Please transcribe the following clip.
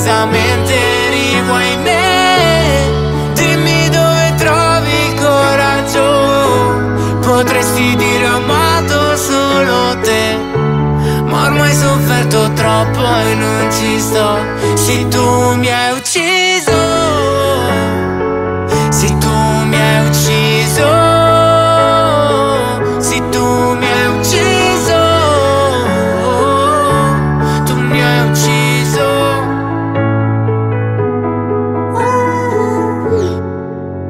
improvvisamente rivuoi me. Dimmi dove trovi il coraggio. Potresti dire ho amato solo te, ma ormai sofferto troppo e non ci sto. Se tu mi hai ucciso